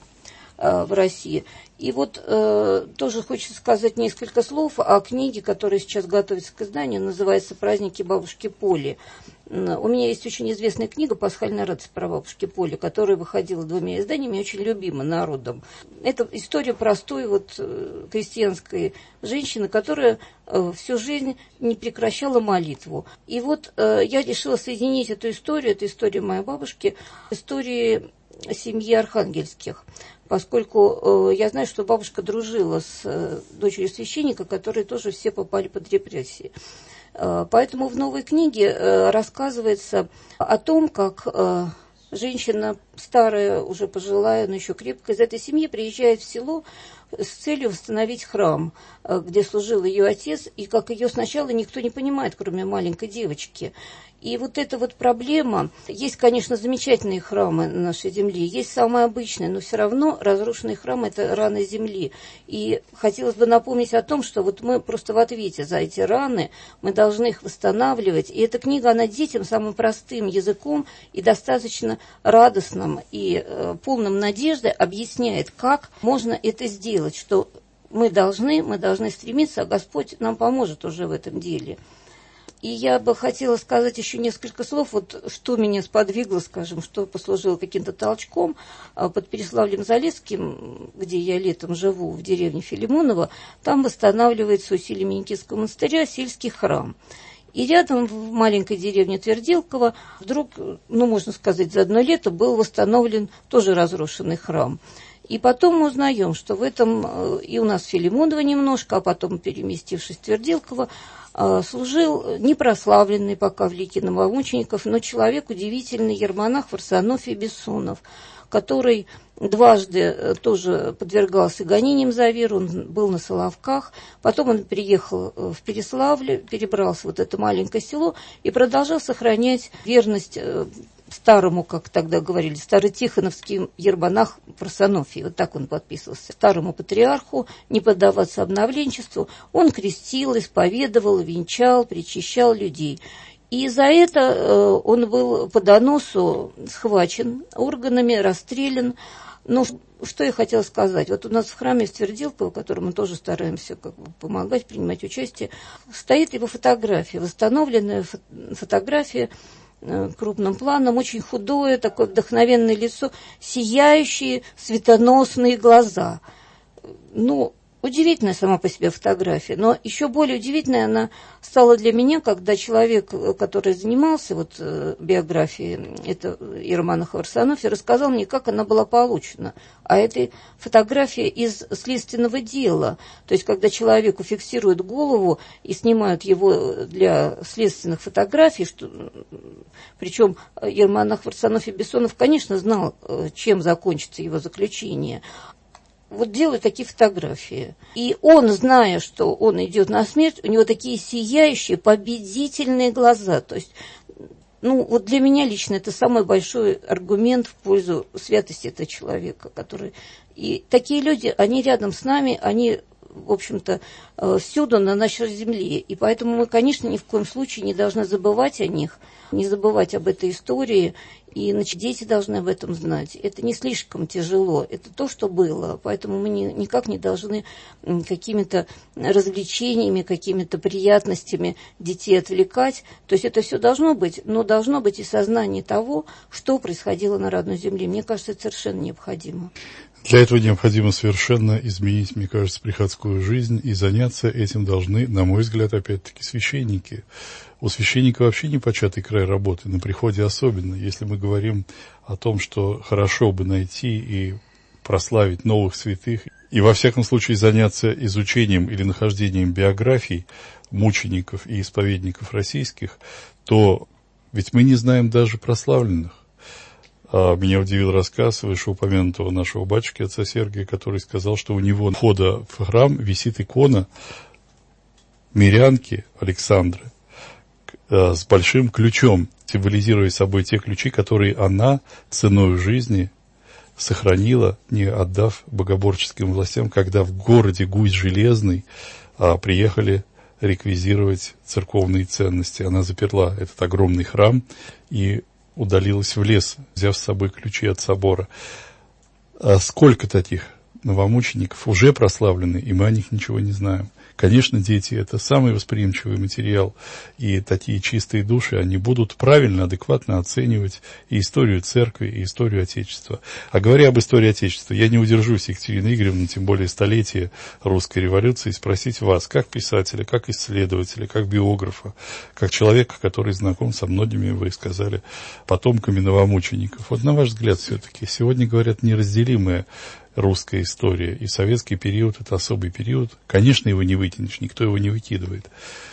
в России. И вот тоже хочется сказать несколько слов о книге, которая сейчас готовится к изданию, называется «Праздники бабушки Поли». У меня есть очень известная книга «Пасхальная радость» про бабушки Поли, которая выходила 2 изданиями, очень любима народом. Это история простой крестьянской женщины, которая всю жизнь не прекращала молитву. И вот я решила соединить эту историю, это история моей бабушки, истории семьи Архангельских, поскольку я знаю, что бабушка дружила с дочерью священника, которые тоже все попали под репрессии. Поэтому в новой книге рассказывается о том, как женщина старая, уже пожилая, но еще крепкая, из этой семьи приезжает в село с целью восстановить храм, где служил ее отец, и как ее сначала никто не понимает, кроме маленькой девочки. И вот эта вот проблема, есть, конечно, замечательные храмы на нашей земле, есть самые обычные, но все равно разрушенный храм – это раны земли. И хотелось бы напомнить о том, что вот мы просто в ответе за эти раны, мы должны их восстанавливать. И эта книга, она детям самым простым языком и достаточно радостным и полным надежды объясняет, как можно это сделать, что мы должны стремиться, а Господь нам поможет уже в этом деле. И я бы хотела сказать еще несколько слов, вот что меня сподвигло, скажем, что послужило каким-то толчком. Под Переславлем-Залесским, где я летом живу, в деревне Филимоново, там восстанавливается усилиями Никитского монастыря сельский храм. И рядом, в маленькой деревне Тверделково, вдруг, можно сказать, за одно лето был восстановлен тоже разрушенный храм. И потом мы узнаем, что в этом и у нас Филимонова немножко, а потом, переместившись в Тверделково, служил непрославленный пока в лике новомучеников, но человек удивительный, иеромонах Варсонофий Бессонов, который дважды тоже подвергался гонениям за веру, он был на Соловках, потом он приехал в Переславль, перебрался в вот это маленькое село и продолжал сохранять верность старому, как тогда говорили, старотихоновский иеромонах Варсонофий, вот так он подписывался, старому патриарху, не поддаваться обновленчеству. Он крестил, исповедовал, венчал, причащал людей. И за это он был по доносу схвачен органами, расстрелян. Но что я хотела сказать? Вот у нас в храме в Тверделково, в котором мы тоже стараемся помогать, принимать участие, стоит его фотография, восстановленная фотография крупным планом, очень худое, такое вдохновенное лицо, сияющие светоносные глаза. Удивительная сама по себе фотография, но еще более удивительной она стала для меня, когда человек, который занимался биографией этого иеромонаха Варсонофия, рассказал мне, как она была получена. А это фотография из следственного дела. То есть, когда человеку фиксируют голову и снимают его для следственных фотографий, причем иеромонах Варсонофий Бессонов, конечно, знал, чем закончится его заключение. Делают такие фотографии. И он, зная, что он идет на смерть, у него такие сияющие, победительные глаза. То есть, для меня лично это самый большой аргумент в пользу святости этого человека, который... И такие люди, они рядом с нами, они, в общем-то, всюду на нашей земле. И поэтому мы, конечно, ни в коем случае не должны забывать о них, не забывать об этой истории. И дети должны об этом знать. Это не слишком тяжело, это то, что было. Поэтому мы никак не должны какими-то развлечениями, какими-то приятностями детей отвлекать. То есть это все должно быть, но должно быть и сознание того, что происходило на родной земле. Мне кажется, это совершенно необходимо. Для этого необходимо совершенно изменить, мне кажется, приходскую жизнь, и заняться этим должны, на мой взгляд, опять-таки, священники. У священника вообще непочатый край работы, на приходе особенно. Если мы говорим о том, что хорошо бы найти и прославить новых святых, и во всяком случае заняться изучением или нахождением биографий мучеников и исповедников российских, то ведь мы не знаем даже прославленных. Меня удивил рассказ вышеупомянутого нашего батюшки, отца Сергия, который сказал, что у него у входа в храм висит икона мирянки Александры с большим ключом, символизируя собой те ключи, которые она ценой жизни сохранила, не отдав богоборческим властям, когда в городе Гусь Железный приехали реквизировать церковные ценности. Она заперла этот огромный храм и удалилась в лес, взяв с собой ключи от собора. А сколько таких новомучеников уже прославлены, и мы о них ничего не знаем. Конечно, дети – это самый восприимчивый материал, и такие чистые души, они будут правильно, адекватно оценивать и историю церкви, и историю Отечества. А говоря об истории Отечества, я не удержусь, Екатерина Игоревна, тем более столетие русской революции, спросить вас, как писателя, как исследователя, как биографа, как человека, который знаком со многими, вы сказали, потомками новомучеников. Вот на ваш взгляд, все-таки сегодня, говорят, неразделимая русская история, и советский период – это особый период. Конечно, его не вытянешь, никто его не выкидывает.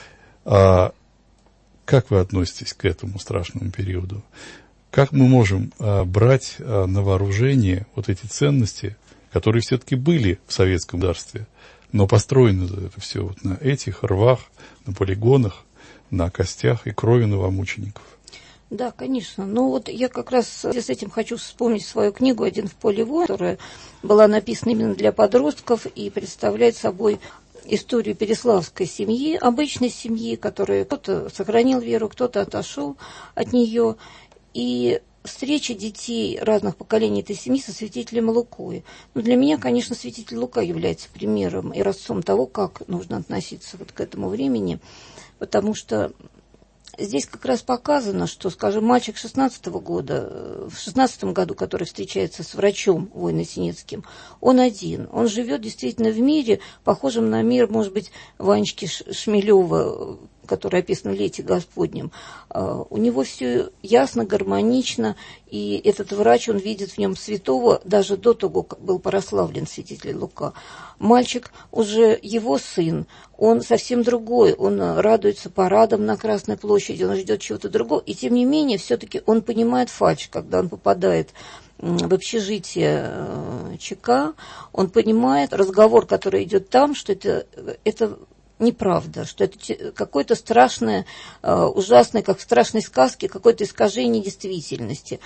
А как вы относитесь к этому страшному периоду? Как мы можем брать на вооружение вот эти ценности, которые все-таки были в советском государстве, но построено это все вот на этих рвах, на полигонах, на костях и крови новомучеников? Да, конечно. Ну вот я как раз с этим хочу вспомнить свою книгу «Один в поле воин», которая была написана именно для подростков и представляет собой историю переславской семьи, обычной семьи, которая кто-то сохранил веру, кто-то отошел от нее. И встреча детей разных поколений этой семьи со святителем Лукой. Но для меня, конечно, святитель Лука является примером и образцом того, как нужно относиться вот к этому времени, потому что здесь как раз показано, что, скажем, мальчик 16-го года, в 16-м году, который встречается с врачом Войно-Синецким, он один. Он живет действительно в мире, похожем на мир, может быть, Ванечки Шмелева, который описан в «Лете Господнем». У него все ясно, гармонично, и этот врач, он видит в нем святого даже до того, как был прославлен святитель Лука. Мальчик уже его сын, он совсем другой, он радуется парадам на Красной площади, он ждет чего-то другого, и тем не менее, все-таки он понимает фальшь, когда он попадает в общежитие ЧК, он понимает разговор, который идет там, что это неправда, что это какое-то страшное, ужасное, как в страшной сказке, какое-то искажение действительности.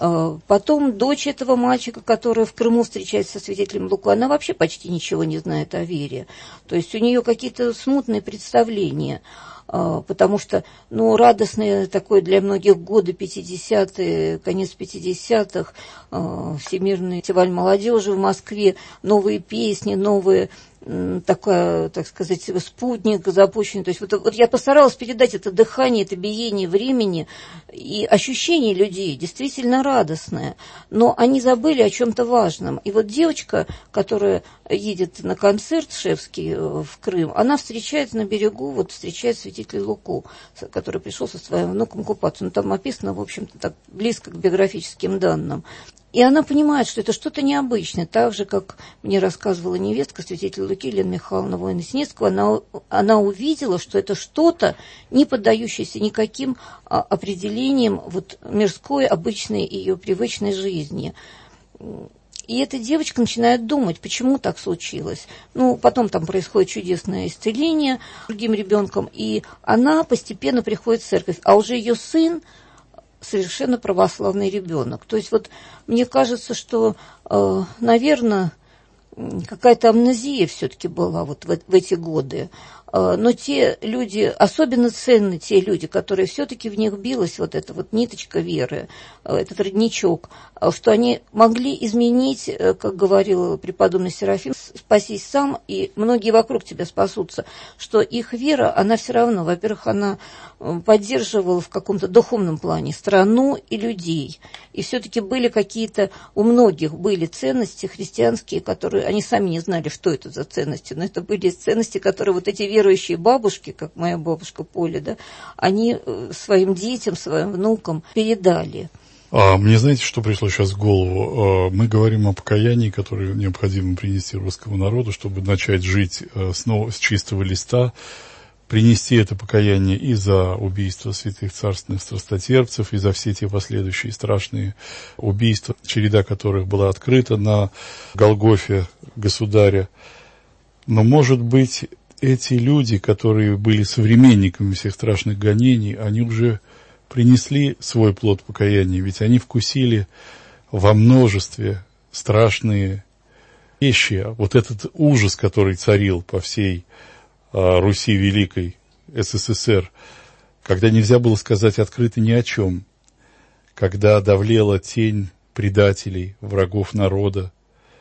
Потом дочь этого мальчика, которая в Крыму встречается со святителем Лукой, она вообще почти ничего не знает о вере. То есть у нее какие-то смутные представления. Потому что, радостные такой для многих годы 50-е, конец 50-х, Всемирный фестиваль молодежи в Москве, новые песни, новые, такая, так сказать, спутник запущенный. То есть вот я постаралась передать это дыхание, это биение времени и ощущение людей действительно радостное. Но они забыли о чем-то важном. И вот девочка, которая едет на концерт Шевский в Крым, она встречает на берегу, встречает святителя Луку, который пришел со своим внуком купаться. Там описано, в общем-то, так близко к биографическим данным. И она понимает, что это что-то необычное, так же, как мне рассказывала невестка святителя Луки Лена Михайловна Войно-Синецкого, она увидела, что это что-то, не поддающееся никаким определениям мирской, обычной ее привычной жизни. И эта девочка начинает думать, почему так случилось. Потом там происходит чудесное исцеление другим ребенком, и она постепенно приходит в церковь, а уже ее сын совершенно православный ребенок. То есть мне кажется, что, наверное, какая-то амнезия все-таки была в эти годы. Но те люди, особенно ценны те люди, которые все-таки в них билась эта ниточка веры, этот родничок, что они могли изменить, как говорил преподобный Серафим, спасись сам, и многие вокруг тебя спасутся, что их вера, она все равно, во-первых, она поддерживала в каком-то духовном плане страну и людей. И все-таки были у многих были ценности христианские, которые они сами не знали, что это за ценности, но это были ценности, которые эти верующие бабушки, как моя бабушка Поля, да, они своим детям, своим внукам передали. Мне знаете, что пришло сейчас в голову? Мы говорим о покаянии, которое необходимо принести русскому народу, чтобы начать жить снова с чистого листа, принести это покаяние и за убийство святых царственных страстотерпцев, и за все те последующие страшные убийства, череда которых была открыта на Голгофе государя. Но, может быть, эти люди, которые были современниками всех страшных гонений, они уже принесли свой плод покаяния, ведь они вкусили во множестве страшные вещи. Этот ужас, который царил по всей Руси Великой, СССР, когда нельзя было сказать открыто ни о чем, когда давлела тень предателей, врагов народа.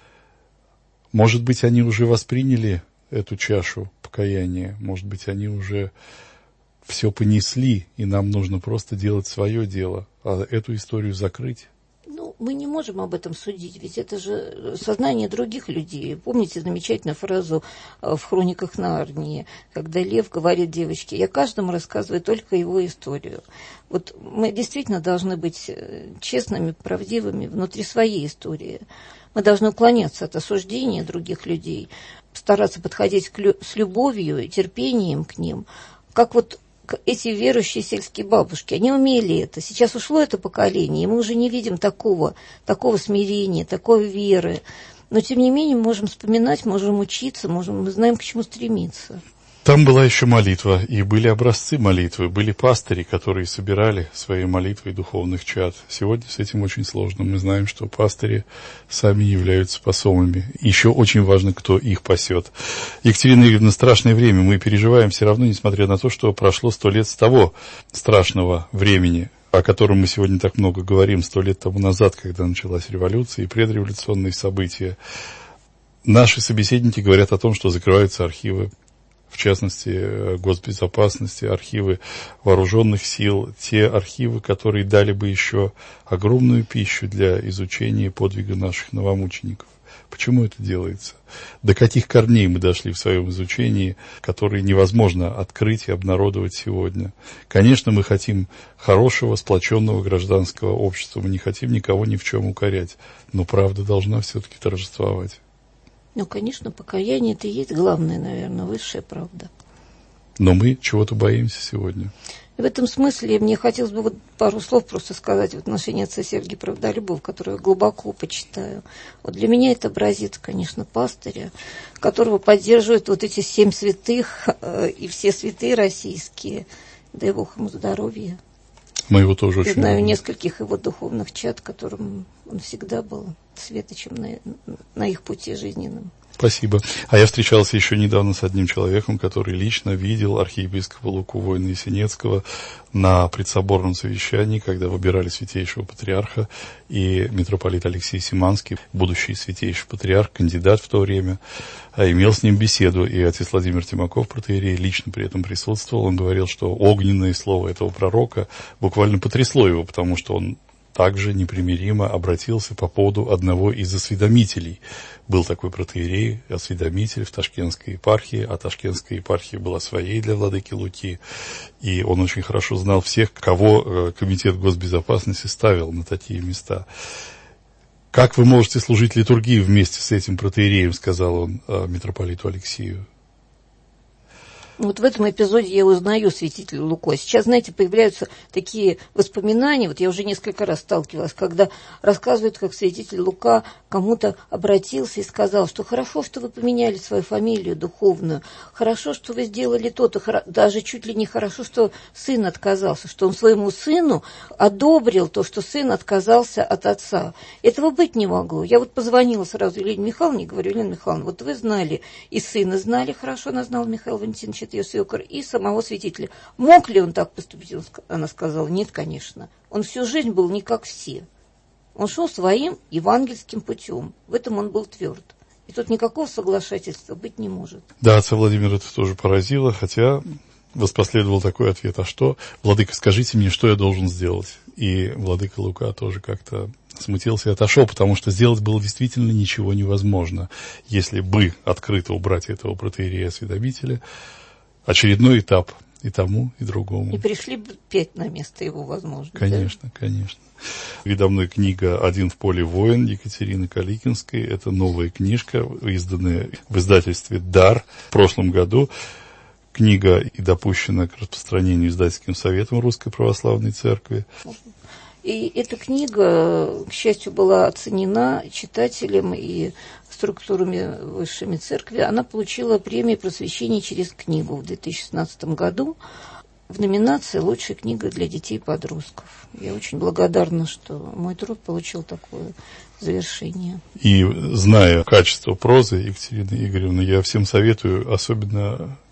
Может быть, они уже восприняли эту чашу покаяния, может быть, они уже все понесли, и нам нужно просто делать свое дело, а эту историю закрыть. Ну, мы не можем об этом судить, ведь это же сознание других людей. Помните замечательную фразу в «Хрониках Нарнии», когда лев говорит девочке: «Я каждому рассказываю только его историю». Вот мы действительно должны быть честными, правдивыми внутри своей истории. Мы должны уклоняться от осуждения других людей, стараться подходить с любовью и терпением к ним, как вот эти верующие сельские бабушки, они умели это. Сейчас ушло это поколение, и мы уже не видим такого смирения, такой веры. Но, тем не менее, мы можем вспоминать, можем учиться, мы знаем, к чему стремиться. Там была еще молитва, и были образцы молитвы, были пастыри, которые собирали своей молитвой духовных чад. Сегодня с этим очень сложно. Мы знаем, что пастыри сами являются посомами. Еще очень важно, кто их пасет. Екатерина Игоревна, страшное время мы переживаем все равно, несмотря на то, что прошло 100 лет с того страшного времени, о котором мы сегодня так много говорим, 100 лет тому назад, когда началась революция и предреволюционные события. Наши собеседники говорят о том, что закрываются архивы, в частности, госбезопасности, архивы вооруженных сил, те архивы, которые дали бы еще огромную пищу для изучения подвига наших новомучеников. Почему это делается? До каких корней мы дошли в своем изучении, которые невозможно открыть и обнародовать сегодня? Конечно, мы хотим хорошего, сплоченного гражданского общества, мы не хотим никого ни в чем укорять, но правда должна все-таки торжествовать. Ну, конечно, покаяние — это и есть главная, наверное, высшая правда. Но мы чего-то боимся сегодня. И в этом смысле мне хотелось бы вот пару слов просто сказать в отношении отца Сергия Правдолюбова, которого я глубоко почитаю. Вот для меня это образец, конечно, пастыря, которого поддерживают вот эти 7 святых и все святые российские. Дай Бог ему здоровья. Мы его тоже очень знаю любим. Нескольких его духовных чад, которым он всегда был светочем на их пути жизненном. Спасибо. А я встречался еще недавно с одним человеком, который лично видел архиепископа Луку Воина-Ясенецкого на предсоборном совещании, когда выбирали святейшего патриарха, и митрополит Алексей Симанский, будущий святейший патриарх, кандидат в то время, имел с ним беседу, и отец Владимир Тимаков, протоиерей, лично при этом присутствовал. Он говорил, что огненное слово этого пророка буквально потрясло его, потому что он также непримиримо обратился по поводу одного из осведомителей. Был такой протоиерей, осведомитель в Ташкентской епархии, а Ташкентская епархия была своей для владыки Луки, и он очень хорошо знал всех, кого Комитет госбезопасности ставил на такие места. «Как вы можете служить литургии вместе с этим протоиереем?» — сказал он митрополиту Алексею. Вот в этом эпизоде я узнаю святителя Луку. Сейчас, знаете, появляются такие воспоминания, вот я уже несколько раз сталкивалась, когда рассказывают, как святитель Лука кому-то обратился и сказал, что хорошо, что вы поменяли свою фамилию духовную, хорошо, что вы сделали то-то, даже чуть ли не хорошо, что сын отказался, что он своему сыну одобрил то, что сын отказался от отца. Этого быть не могло. Я вот позвонила сразу Елене Михайловне и говорю: Елена Михайловна, вот вы знали, и сына знали хорошо, она знала Михаила Валентиновича, ее свекор, и самого святителя. Мог ли он так поступить? Она сказала: нет, конечно. Он всю жизнь был не как все. Он шел своим евангельским путем. В этом он был тверд. И тут никакого соглашательства быть не может. Да, отца Владимира это тоже поразило, хотя воспоследовал такой ответ: а что? Владыка, скажите мне, что я должен сделать? И владыка Лука тоже как-то смутился и отошел, потому что сделать было действительно ничего невозможно. Если бы открыто убрать этого протоиерея-осведомителя, очередной этап и тому, и другому. И пришли бы 5 на место его, возможно. Конечно, да? Конечно. Передо мной книга «Один в поле воин» Екатерины Каликинской. Это новая книжка, изданная в издательстве «Дар» в прошлом году. Книга и допущена к распространению издательским советом Русской Православной Церкви. И эта книга, к счастью, была оценена читателем и структурами высшими церкви. Она получила премию просвещения через книгу в 2016 году в номинации «Лучшая книга для детей и подростков». Я очень благодарна, что мой труд получил такое завершение. И зная качество прозы Екатерины Игоревны, я всем советую, особенно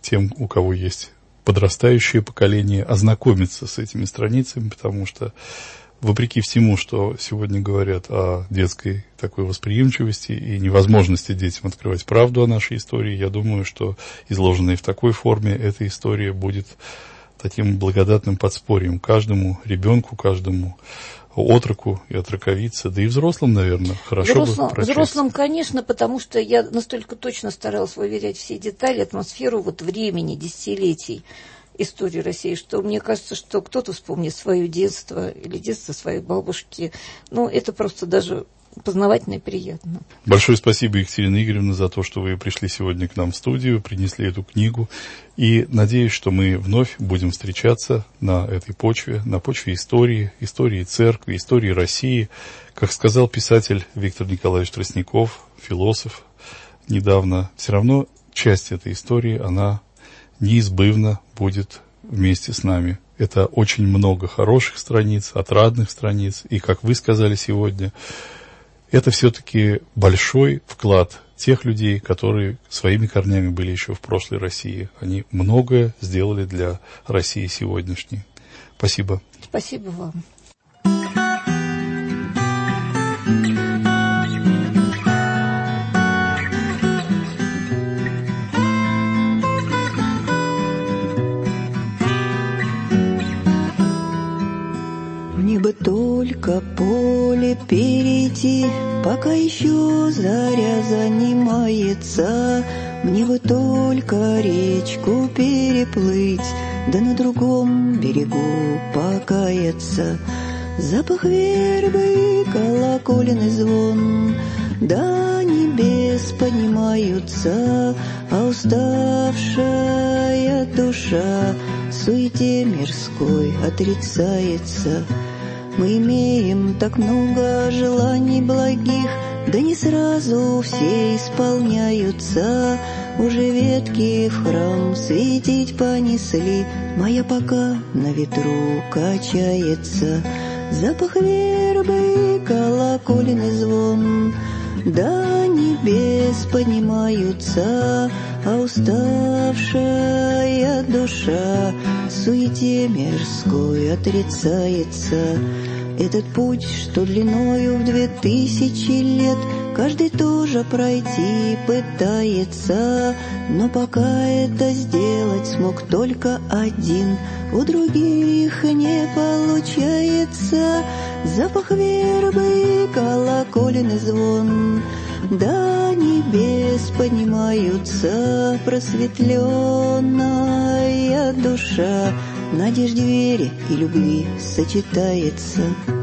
тем, у кого есть подрастающее поколение, ознакомиться с этими страницами, потому что, вопреки всему, что сегодня говорят о детской такой восприимчивости и невозможности детям открывать правду о нашей истории, я думаю, что изложенная в такой форме эта история будет таким благодатным подспорьем каждому ребенку, каждому отроку и отроковице, да и взрослым, наверное, хорошо бы прочесть. Взрослым, конечно, потому что я настолько точно старалась выверять все детали, атмосферу вот времени, десятилетий истории России, что мне кажется, что кто-то вспомнит свое детство или детство своей бабушки. Ну, это просто даже познавательно и приятно. Большое спасибо, Екатерина Игоревна, за то, что вы пришли сегодня к нам в студию, принесли эту книгу. И надеюсь, что мы вновь будем встречаться на этой почве, на почве истории церкви, истории России. Как сказал писатель Виктор Николаевич Тростников, философ, недавно, все равно часть этой истории, она неизбывно будет вместе с нами. Это очень много хороших страниц, отрадных страниц. И, как вы сказали сегодня, это все-таки большой вклад тех людей, которые своими корнями были еще в прошлой России. Они многое сделали для России сегодняшней. Спасибо. Спасибо вам. Мне бы только поле перейти, пока еще заря занимается. Мне бы только речку переплыть, да на другом берегу покаяться. Запах вербы, колоколенный звон, до небес поднимаются, а уставшая душа в суете мирской отрицается. Мы имеем так много желаний благих, да не сразу все исполняются. Уже ветки в храм светить понесли, моя пока на ветру качается. Запах вербы, колоколенный звон, до небес поднимаются, а уставшая душа в суете мирской отрицается. Этот путь, что длиною в 2000 лет, каждый тоже пройти пытается, но пока это сделать смог только один, у других не получается. Запах вербы, колоколенный звон, до небес поднимаются, просветленная душа в надежде, вере и любви сочетается.